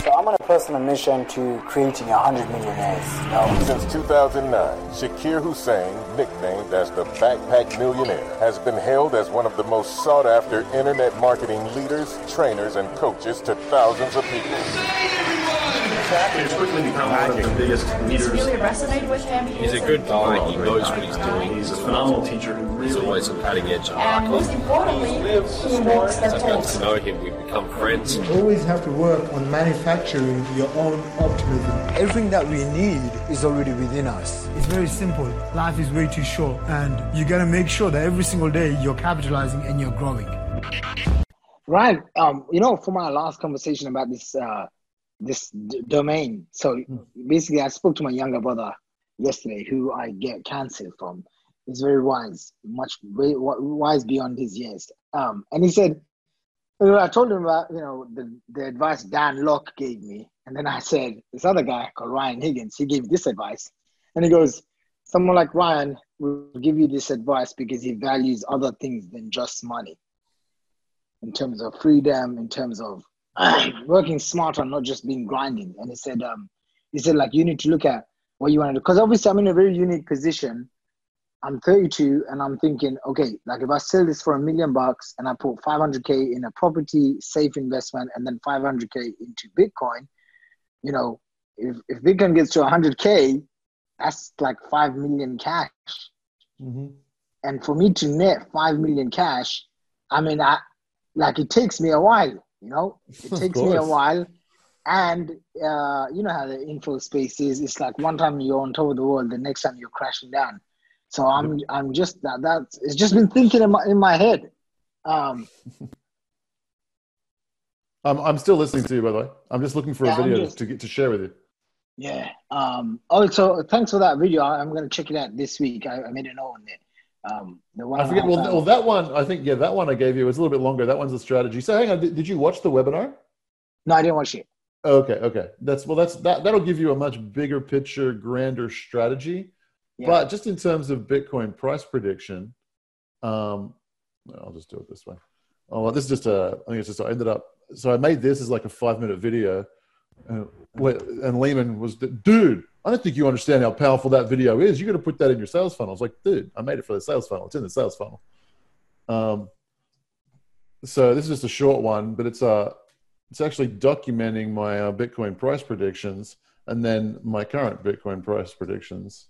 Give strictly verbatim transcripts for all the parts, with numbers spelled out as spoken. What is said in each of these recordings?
So I'm on a personal mission to creating a hundred millionaires. You know? Since two thousand nine, Shakir Hussein, nicknamed as the Backpack Millionaire, has been hailed as one of the most sought-after internet marketing leaders, trainers, and coaches to thousands of people. It's quickly become one of the biggest leaders. Really resonate with him. He's a good guy. He knows what he's doing. He's a phenomenal teacher who really... He's always on cutting edge. And most importantly, he walks the As I've got talk. to know him, we've become friends. You always have to work on manufacturing your own optimism. Everything that we need is already within us. It's very simple. Life is way too short, and you gotta make sure that every single day you're capitalizing and you're growing. Ryan, um, you know, from our last conversation about this uh, this d- domain, so basically I spoke to my younger brother yesterday, who I get counsel from. He's very wise, much way, wise beyond his years. Um, and he said, you know, I told him about, you know, the, the advice Dan Locke gave me. And then I said, this other guy called Ryan Higgins, he gave this advice. And he goes, someone like Ryan will give you this advice because he values other things than just money. In terms of freedom, in terms of working smarter, not just being grinding. And he said, um, he said, like, you need to look at what you want to do. Because obviously I'm in a very unique position. I'm thirty-two and I'm thinking, okay, like if I sell this for a million bucks and I put five hundred K in a property safe investment and then five hundred K into Bitcoin, you know, if, if Bitcoin gets to one hundred K, that's like five million cash. Mm-hmm. And for me to net five million cash, I mean, I like it takes me a while, you know, it takes me a while. And uh, you know how the info space is. It's like one time you're on top of the world, the next time you're crashing down. So I'm I'm just that that's it's just been thinking in my in my head. Um, I'm I'm still listening to you, by the way. I'm just looking for yeah, a video just, to get to share with you. Yeah. Um. Oh, so thanks for that video. I'm gonna check it out this week. I, I made a note on it. Um. The one I forget. Well, well, that one I think yeah, that one I gave you was a little bit longer. That one's a strategy. So hang on, did, did you watch the webinar? No, I didn't watch it. Okay, okay. That's well. That's that. That'll give you a much bigger picture, grander strategy. Yeah. But just in terms of Bitcoin price prediction, um, I'll just do it this way. Oh, well, this is just a. I think it's just. I ended up. So I made this as like a five minute video, and, and Lehman was, dude. I don't think you understand how powerful that video is. You got to put that in your sales funnel. I was like, dude, I made it for the sales funnel. It's in the sales funnel. Um. So this is just a short one, but it's uh it's actually documenting my uh, Bitcoin price predictions and then my current Bitcoin price predictions.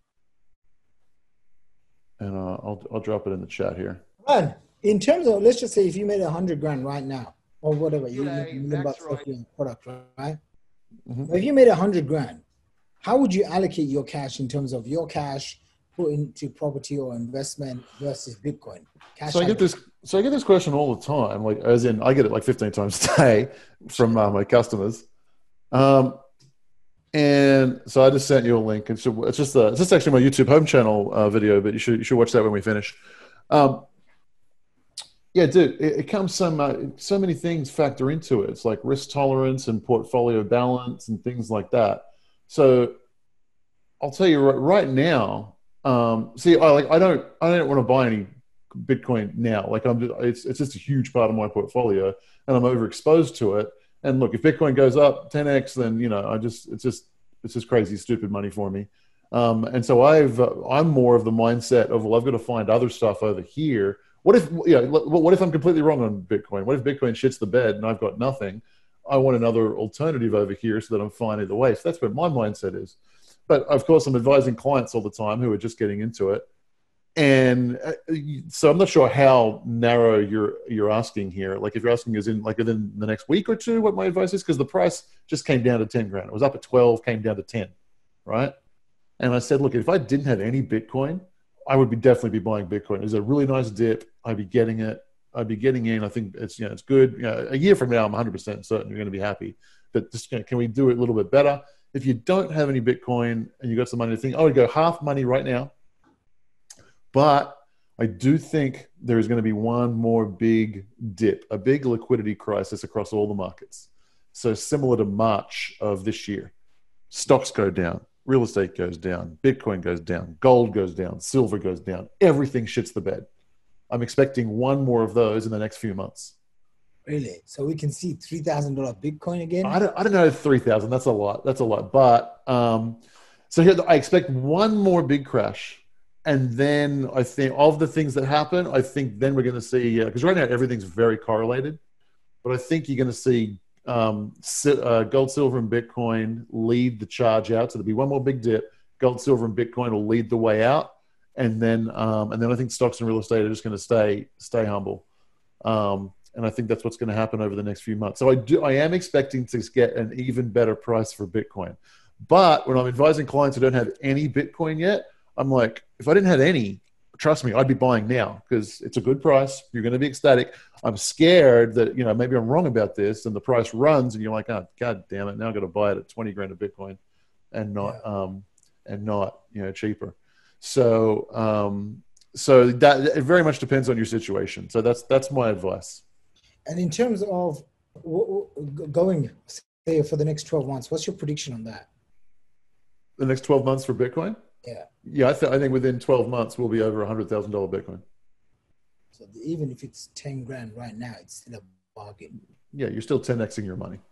And uh, I'll I'll drop it in the chat here. Man, in terms of, let's just say if you made a hundred grand right now, or whatever, you yeah, make a million bucks right. off your product, right? Mm-hmm. But if you made a hundred grand, how would you allocate your cash in terms of your cash put into property or investment versus Bitcoin? Cash so I get this. So I get this question all the time. Like, as in, I get it like fifteen times a day from uh, my customers. Um, And so I just sent you a link. It's just, it's just, a, it's just actually my YouTube home channel uh, video, but you should you should watch that when we finish. Um, yeah, dude, it, it comes some uh, so many things factor into it. It's like risk tolerance and portfolio balance and things like that. So I'll tell you right, right now. Um, see, I like I don't I don't want to buy any Bitcoin now. Like I'm just, it's it's just a huge part of my portfolio, and I'm overexposed to it. And look, if Bitcoin goes up ten X, then, you know, I just, it's just, it's just crazy, stupid money for me. Um, and so I've, uh, I'm more of the mindset of, well, I've got to find other stuff over here. What if, yeah, what if I'm completely wrong on Bitcoin? What if Bitcoin shits the bed and I've got nothing? I want another alternative over here so that I'm fine either way. So that's where my mindset is. But of course, I'm advising clients all the time who are just getting into it. And so I'm not sure how narrow you're you're asking here. Like if you're asking is in like within the next week or two what my advice is, because the price just came down to ten grand. It was up at twelve, came down to ten, right? And I said, look, if I didn't have any Bitcoin, I would be definitely be buying Bitcoin. It's a really nice dip. I'd be getting it. I'd be getting in. I think it's you know it's good. You know, a year from now, I'm one hundred percent certain you're going to be happy. But just you know, can we do it a little bit better? If you don't have any Bitcoin and you got some money to think, I would go half money right now. But I do think there is going to be one more big dip, a big liquidity crisis across all the markets. So similar to March of this year, stocks go down, real estate goes down, Bitcoin goes down, gold goes down, silver goes down, everything shits the bed. I'm expecting one more of those in the next few months. Really? So we can see three thousand dollars Bitcoin again? I don't, I don't know, three thousand. That's a lot. That's a lot. But um, so here, I expect one more big crash. And then I think of the things that happen, I think then we're going to see, because uh, right now everything's very correlated, but I think you're going to see um, si- uh, gold, silver, and Bitcoin lead the charge out. So there'll be one more big dip. Gold, silver, and Bitcoin will lead the way out. And then um, and then I think stocks and real estate are just going to stay stay humble. Um, and I think that's what's going to happen over the next few months. So I do I am expecting to get an even better price for Bitcoin. But when I'm advising clients who don't have any Bitcoin yet, I'm like, if I didn't have any, trust me, I'd be buying now because it's a good price. You're going to be ecstatic. I'm scared that, you know, maybe I'm wrong about this and the price runs and you're like, oh, God damn it. Now I've got to buy it at twenty grand of Bitcoin and not, yeah. um, and not, you know, cheaper. So, um, so that it very much depends on your situation. So that's, that's my advice. And in terms of w- w- going, say, for the next twelve months, what's your prediction on that? The next twelve months for Bitcoin? Yeah. Yeah, I, th- I think within twelve months, we'll be over one hundred thousand dollars Bitcoin. So even if it's ten grand right now, it's still a bargain. Yeah, you're still ten Xing your money.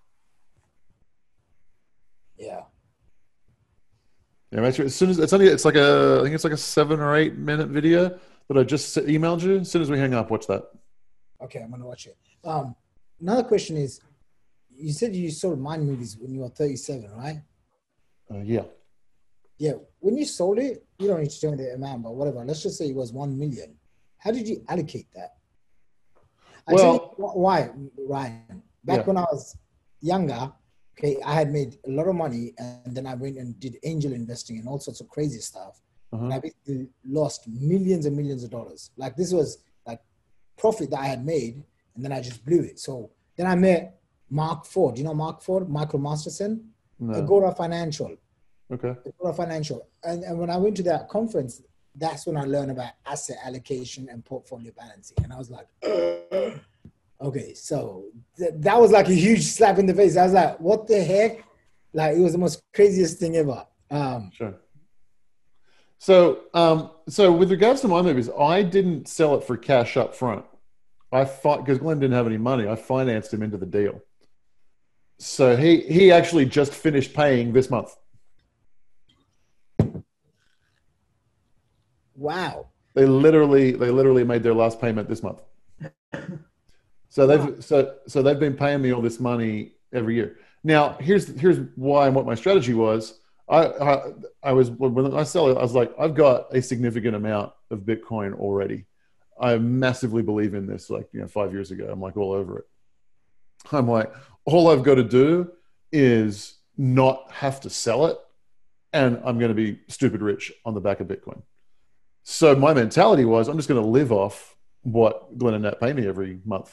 Yeah. Yeah, make sure as soon as it's only, it's like a, I think it's like a seven or eight minute video that I just emailed you. As soon as we hang up, watch that. Okay, I'm going to watch it. Um, another question is, you said you sold Mind Movies when you were thirty-seven, right? Uh, yeah. Yeah. When you sold it, you don't need to tell me the amount, but whatever. Let's just say it was one million. How did you allocate that? I well, tell you why, Ryan. Back yeah. when I was younger, okay, I had made a lot of money, and then I went and did angel investing and all sorts of crazy stuff. Uh-huh. And I basically lost millions and millions of dollars. Like this was like profit that I had made, and then I just blew it. So then I met Mark Ford. Do you know Mark Ford? Michael Masterson? No. Agora Financial. Okay. Agora Financial. And, and when I went to that conference, that's when I learned about asset allocation and portfolio balancing. And I was like, ugh. Okay, so th- that was like a huge slap in the face. I was like, what the heck? Like, it was the most craziest thing ever. Um, sure. So, um, so with regards to my movies, I didn't sell it for cash up front. I thought, because Glenn didn't have any money, I financed him into the deal. So he, he actually just finished paying this month. Wow. They literally, they literally made their last payment this month. So they've wow. so so they've been paying me all this money every year. Now here's here's why and what my strategy was. I I, I was when I sell it, I was like, I've got a significant amount of Bitcoin already. I massively believe in this. Like you know, five years ago, I'm like all over it. I'm like, all I've got to do is not have to sell it, and I'm going to be stupid rich on the back of Bitcoin. So my mentality was, I'm just going to live off what Glenn and Nat pay me every month.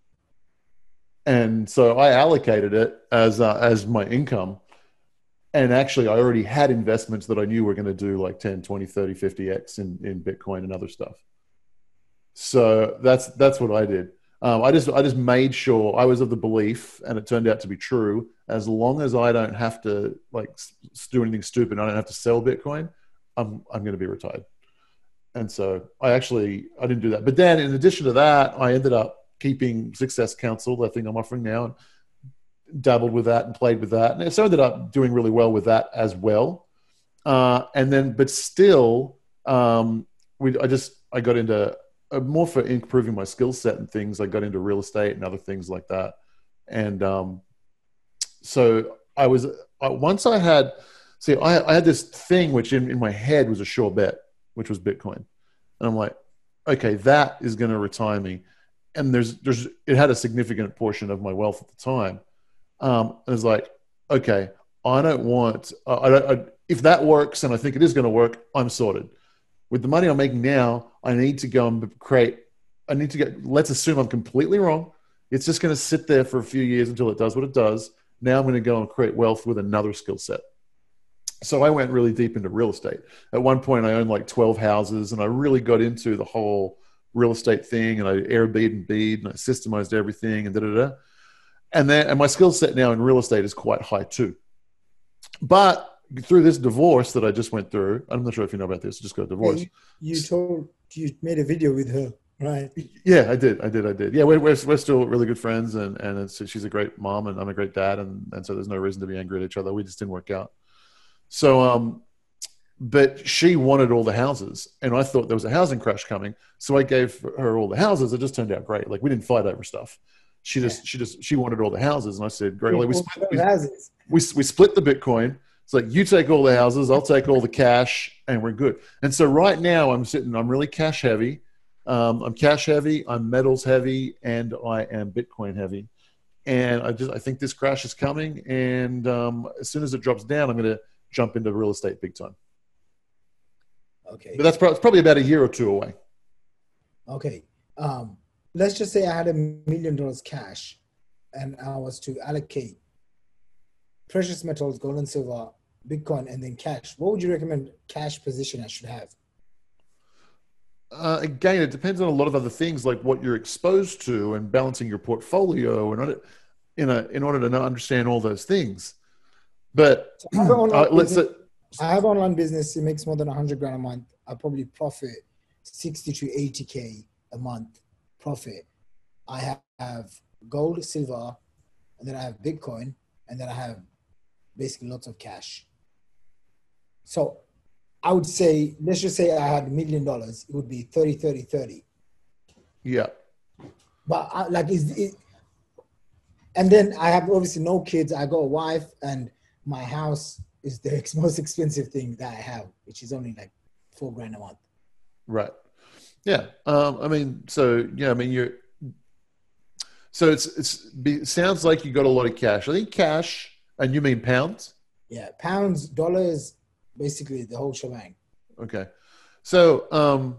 And so I allocated it as uh, as my income. And actually, I already had investments that I knew were going to do like ten, twenty, thirty, fifty X in, in Bitcoin and other stuff. So that's that's what I did. Um, I just I just made sure I was of the belief, and it turned out to be true, as long as I don't have to like do anything stupid, I don't have to sell Bitcoin, I'm I'm going to be retired. And so I actually, I didn't do that. But then in addition to that, I ended up keeping Success Council, that thing I'm offering now, and dabbled with that and played with that. And so I ended up doing really well with that as well. Uh, and then, but still, um, we, I just, I got into uh, more for improving my skill set and things. I got into real estate and other things like that. And um, so I was, uh, once I had, see, I, I had this thing which in, in my head was a sure bet, which was Bitcoin. And I'm like, okay, that is going to retire me. And there's, there's, it had a significant portion of my wealth at the time. Um, and it's like, okay, I don't want, uh, I don't, I, if that works, and I think it is going to work, I'm sorted. With the money I'm making now, I need to go and create, I need to get, let's assume I'm completely wrong. It's just going to sit there for a few years until it does what it does. Now I'm going to go and create wealth with another skill set. So I went really deep into real estate. At one point, I owned like twelve houses, and I really got into the whole real estate thing, and I Airbnb'd and I systemized everything and da da da. And then, and my skill set now in real estate is quite high too. But through this divorce that I just went through, I'm not sure if you know about this, I just got divorced. Yeah, you, you told, you made a video with her. Right. Yeah, I did. I did. I did. Yeah, we're, we're, we're still really good friends, and, and it's, she's a great mom, and I'm a great dad, and, and so there's no reason to be angry at each other. We just didn't work out. So, um, but she wanted all the houses, and I thought there was a housing crash coming, so I gave her all the houses. It just turned out great. Like, we didn't fight over stuff. She just, yeah. she just, she wanted all the houses, and I said, great. Like, we, split, we, we, we split the Bitcoin. It's like, you take all the houses, I'll take all the cash, and we're good. And so right now I'm sitting, I'm really cash heavy. Um, I'm cash heavy, I'm metals heavy, and I am Bitcoin heavy. And I just, I think this crash is coming. And um, as soon as it drops down, I'm going to jump into real estate big time. Okay. But that's pro- it's probably about a year or two away. Okay. Um, let's just say I had a million dollars cash and I was to allocate precious metals, gold and silver, Bitcoin, and then cash. What would you recommend cash position I should have? Uh, again, it depends on a lot of other things, like what you're exposed to and balancing your portfolio and in a, in order to know, understand all those things. But so uh, let's say, I have online business. It makes more than a hundred grand a month. I probably profit sixty to eighty K a month profit. I have, have gold, silver, and then I have Bitcoin, and then I have basically lots of cash. So I would say, let's just say I had a million dollars, it would be thirty, thirty, thirty. Yeah. But I, like, is it, and then I have obviously no kids. I got a wife, and my house is the ex- most expensive thing that I have, which is only like four grand a month. Right. Yeah. Um, I mean, so, yeah, I mean, you're, so it's, it's, it sounds like you got a lot of cash. I think cash, and you mean pounds? Yeah. Pounds, dollars, basically the whole shebang. Okay. So, um,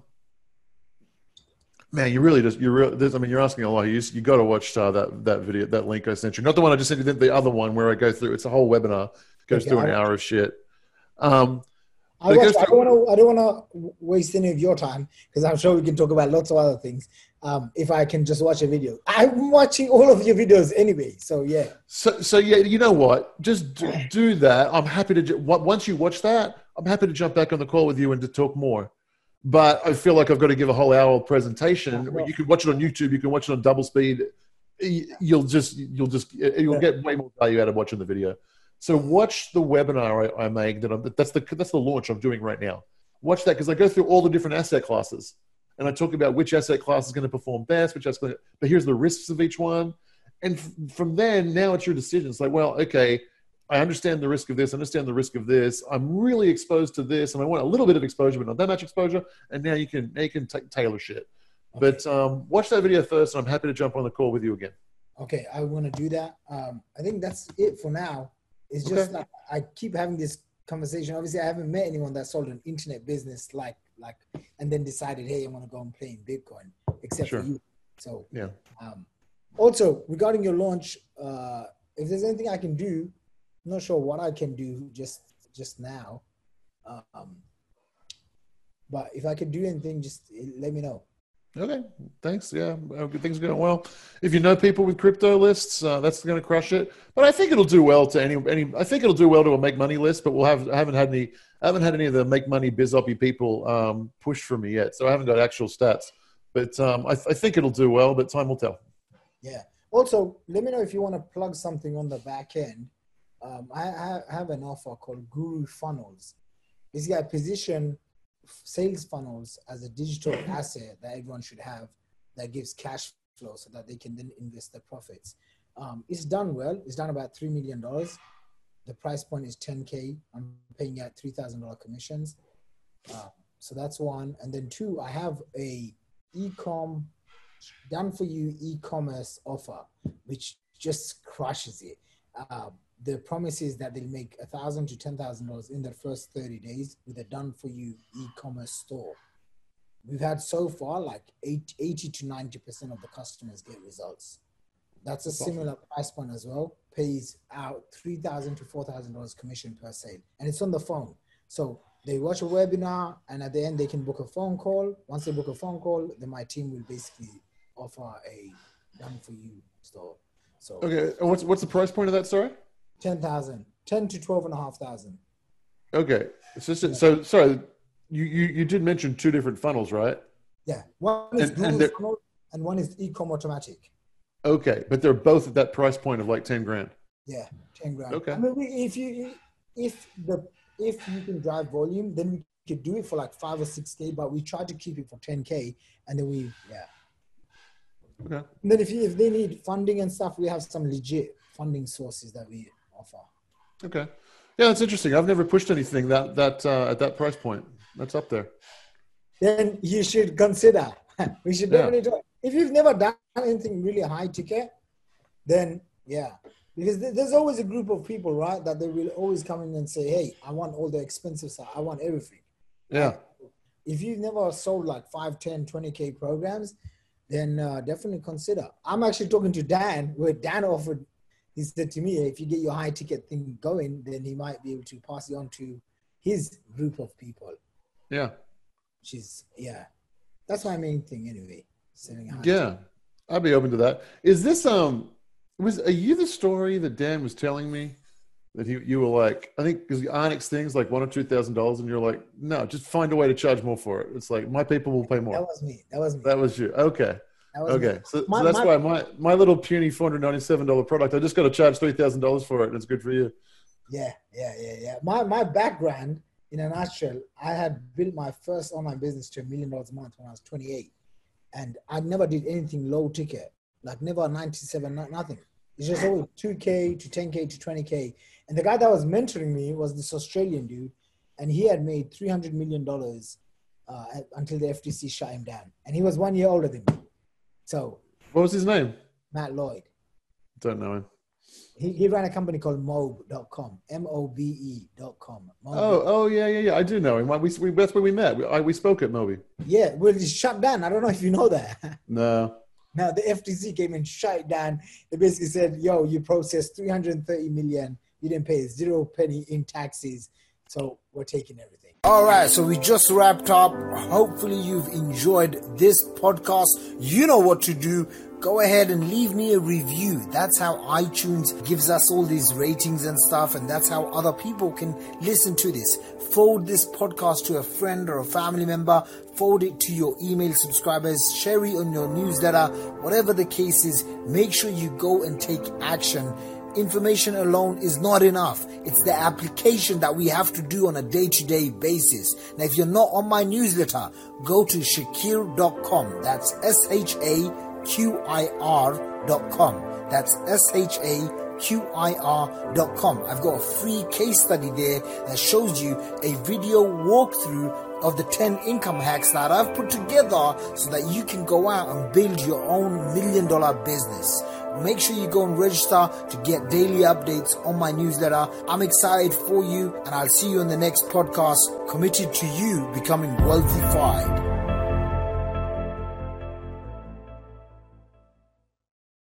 man, you really just, you're real, this, I mean, you're asking a lot. You, you got to watch uh, that, that video, that link I sent you. Not the one I just sent you, the other one where I go through, it's a whole webinar, goes okay, through an hour of shit. Um, I, watch, I don't want to, I don't want to waste any of your time, because I'm sure we can talk about lots of other things. Um, if I can just watch a video, I'm watching all of your videos anyway. So yeah. So, so yeah, you know what? Just do, do that. I'm happy to, once you watch that, I'm happy to jump back on the call with you and to talk more. But I feel like I've got to give a whole hour presentation. You can watch it on YouTube. You can watch it on double speed. You'll just, you'll just, you'll get way more value out of watching the video. So watch the webinar I, I made. That I'm, that's the that's the launch I'm doing right now. Watch that, because I go through all the different asset classes, and I talk about which asset class is going to perform best, which asset, but here's the risks of each one. And f- from then, now it's your decision. It's like, well, okay, I understand the risk of this, I understand the risk of this. I'm really exposed to this, and I want a little bit of exposure, but not that much exposure. And now you can now you can t- tailor shit. Okay. But um, watch that video first, and I'm happy to jump on the call with you again. Okay, I want to do that. Um, I think that's it for now. It's just okay. Like I keep having this conversation. Obviously, I haven't met anyone that sold an internet business like like, and then decided, hey, I want to go and play in Bitcoin, except sure. for you. So yeah. Um, also, regarding your launch, uh, if there's anything I can do, I'm not sure what I can do just just now. Um, but if I can do anything, just let me know. Okay, thanks. Yeah, things are going well. If you know people with crypto lists, uh, that's going to crush it. But I think it'll do well to any any. I think it'll do well to a make money list. But we'll have I haven't had any. I haven't had any of the make money bizoppy people um, push for me yet, so I haven't got actual stats. But um, I, I think it'll do well. But time will tell. Yeah. Also, let me know if you want to plug something on the back end. Um, I, I have an offer called Guru Funnels. Basically, I position sales funnels as a digital asset that everyone should have that gives cash flow so that they can then invest their profits. Um, it's done well. It's done about three million dollars. The price point is ten K. I'm paying out three thousand dollars commissions. Uh, so that's one. And then two, I have a e-com done for you e-commerce offer, which just crushes it. Uh, the promise is that they'll make a thousand to ten thousand dollars in their first thirty days with a done for you e-commerce store. We've had so far like eighty to ninety percent of the customers get results. That's a similar price point as well. Pays out three thousand to four thousand dollars commission per sale, and it's on the phone. So they watch a webinar, and at the end they can book a phone call. Once they book a phone call, then my team will basically offer a done for you store. So okay, and what's what's the price point of that? Sorry, ten thousand, ten to twelve and a half thousand. Okay, so so, so sorry, you, you you did mention two different funnels, right? Yeah, one is And- Google and they're- funnel and one is Ecom Automatic. Okay, but they're both at that price point of like ten grand. Yeah, ten grand. Okay. I mean, we, if you if the if you can drive volume, then we could do it for like five or six k. But we try to keep it for ten k, and then we yeah. Okay. And then if you, if they need funding and stuff, we have some legit funding sources that we offer. Okay. Yeah, that's interesting. I've never pushed anything that that uh, at that price point. That's up there. Then you should consider. We should Yeah. definitely do it. If you've never done anything really high ticket, then yeah, because th- there's always a group of people, right, that they will always come in and say, "Hey, I want all the expensive stuff. I want everything." Yeah. If you've never sold like five, ten, twenty k programs, then uh, definitely consider. I'm actually talking to Dan, where Dan offered. He said to me, "If you get your high ticket thing going, then he might be able to pass it on to his group of people." Yeah. Which is yeah, that's my main thing anyway. Selling high Yeah, I'd be open to that. Is this um? Was are you the story that Dan was telling me that you you were like, I think because the Onyx thing's like one or two thousand dollars, and you're like, no, just find a way to charge more for it. It's like my people will pay more. That was me. That was me. That was you. Okay. That was Okay. me. So, My- so that's my- why my my little puny four hundred ninety seven dollar product, I just got to charge three thousand dollars for it, and it's good for you. Yeah, yeah, yeah, yeah. My my background, in a nutshell, I had built my first online business to a million dollars a month when I was twenty-eight, and I never did anything low ticket, like never ninety-seven, not, nothing. It's just always two k to ten k to twenty k. And the guy that was mentoring me was this Australian dude, and he had made three hundred million dollars uh, until the F T C shut him down, and he was one year older than me. So, what was his name? Matt Lloyd. Don't know him. He, he ran a company called Mobe dot com, M O B E dot com. Oh, oh yeah, yeah, yeah. I do know him. We, we that's where we met. We, I, we spoke at Moby. Yeah, well, it's shut down. I don't know if you know that. No. Now the F T C came and shut it down. They basically said, "Yo, you processed three hundred thirty million. You didn't pay zero penny in taxes, so we're taking everything." All right, so we just wrapped up. Hopefully, you've enjoyed this podcast. You know what to do. Go ahead and leave me a review. That's how iTunes gives us all these ratings and stuff, and that's how other people can listen to this. Forward this podcast to a friend or a family member. Forward it to your email subscribers. Share it on your newsletter. Whatever the case is, make sure you go and take action. Information alone is not enough. It's the application that we have to do on a day-to-day basis. Now, if you're not on my newsletter, go to shakir dot com. That's S H A Q I R dot com. That's S H A Q I R dot com. I've got a free case study there that shows you a video walkthrough of the ten income hacks that I've put together so that you can go out and build your own million dollar business. Make sure you go and register to get daily updates on my newsletter. I'm excited for you, and I'll see you on the next podcast, committed to you becoming wealthified.